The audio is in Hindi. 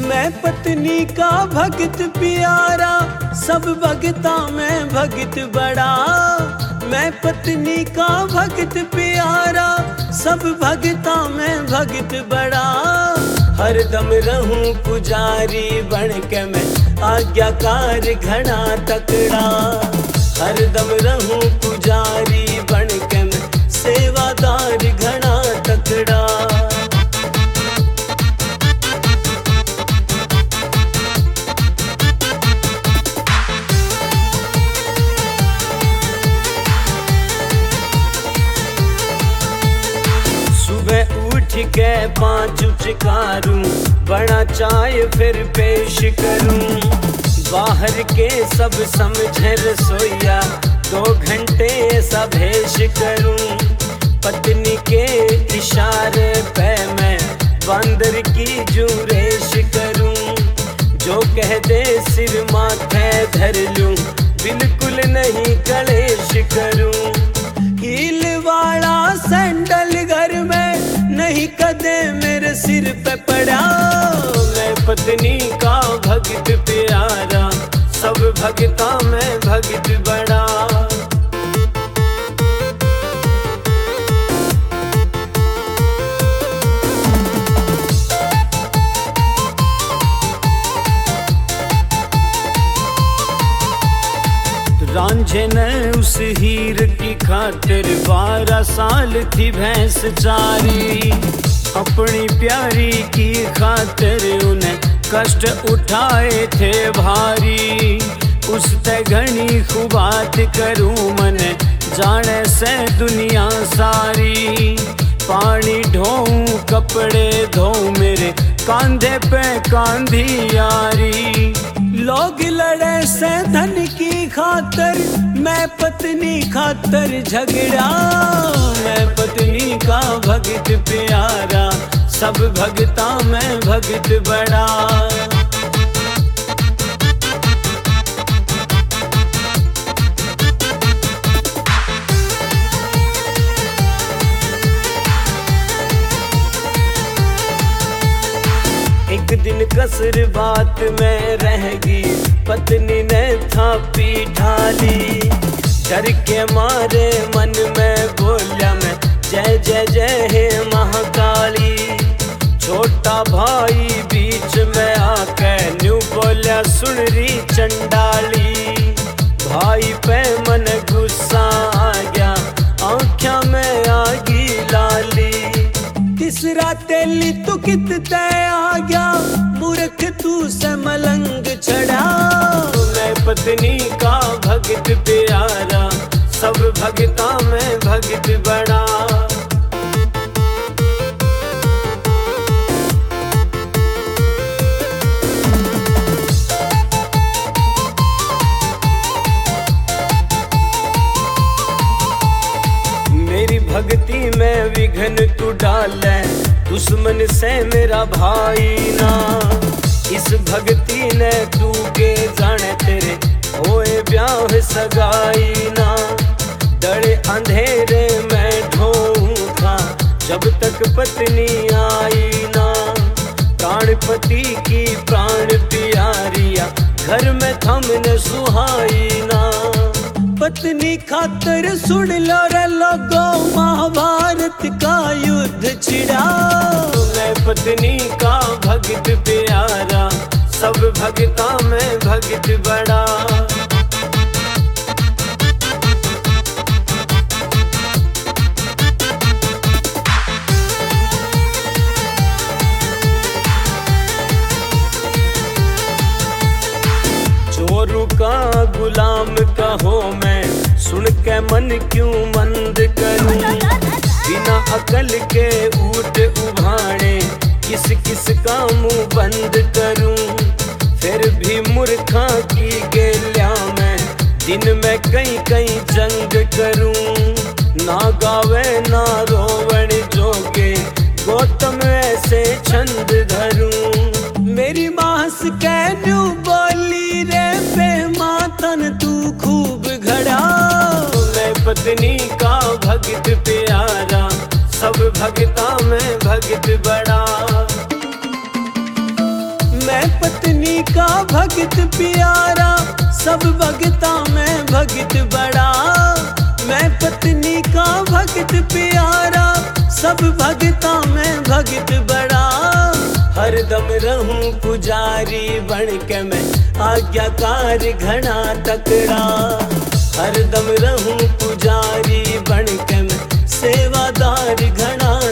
मैं पत्नी का भगत प्यारा, सब भगता में भगत बड़ा। मैं पत्नी का भगत प्यारा, सब भगता में भगत बड़ा। हरदम रहूं पुजारी बन के मैं, आज्ञाकार घना तकड़ा। हरदम रहूं पुजारी बन के मैं, सेवादार घना तकड़ा। सुबह उठ के 5 उचकारूं, बड़ा चाय फिर पेश करूं। बाहर के सब समझे रसोइया, 2 घंटे ऐसा भेष करूं। पत्नी के इशारे पे मैं, बंदर की जुरेश करूं। जो कह दे सिर माथे धर लूं, बिल्कुल नहीं कलेश करूं। हील वाला सैंडल घर में नहीं कदे मेरे सिर पे पड़ा। मैं पत्नी का भगत प्यारा, सब भगता में भगत बड़ा। रांझे ने उस हीर की खातिर 12 साल थी भैंस चारी। अपनी प्यारी की खातिर उन्हें कष्ट उठाए थे भारी। उस ते घनी खुबात करूं मन, जाने से दुनिया सारी। पानी ढोऊं कपड़े धोऊं, मेरे कांधे पे कांधी यारी। लोग लड़े से धन की खातर, मैं पत्नी खातर झगड़ा। मैं पत्नी का भगत प्यारा, सब भगता में भगत बड़ा। एक दिन कसर बात में रहेगी, पत्नी ने थापी ढाली। डर के मारे मन में बोला मैं, जय जय जय हे महाकाली। छोटा भाई बीच में आके न्यू बोला, सुन री चंडाली। भाई पे मन गुस्सा आ गया, आँखों में आगी लाली। तीसरा तेली तू कित तय आ गया, मूर्ख तू से मलंग चढ़ा। मैं पत्नी का भगत प्यारा, सब भगता में भगत बड़ा। मेरी भक्ति में विघ्न तू डाले, दुश्मन से मेरा भाई ना। इस भक्ति ने तू के जाने तेरे, होए ब्याह सगाई ना। डरे अंधेरे में ढोऊं था, जब तक पत्नी आई ना। प्राणपति की प्राण प्यारिया, घर में थमने सुहाई ना। पत्नी खातर सुन लो रे लोगो, महाभारत का युद्ध छिड़ा। मैं पत्नी का भगत प्यारा, सब भगता में भगत बड़ा। चोरू का गुलाम कहो मैं, सुन के मन क्यों मंद करूं। बिना अकल के ऊट उभाने, किस किस का मुंह बंद करूं। फिर भी मूर्खा की गेल्या में, दिन में कई कई जंग करूं। ना गावे ना रोवण जोगे, गौतम ऐसे छंद धरूं। मेरी मास कैन्यू बोली रे, पे मातन तू खूब घड़ा। मैं पत्नी का भगत प्यारा, सब भगता में भगत बड़ा। मैं पत्नी का भगत प्यारा, सब भगता में भगत बड़ा। मैं पत्नी का भगत प्यारा, सब भगता में भगत बड़ा। हरदम रहूं पुजारी बन के मैं, आज्ञाकार घना तकड़ा। हरदम रहूं पुजारी बन के मैं, सेवादार घना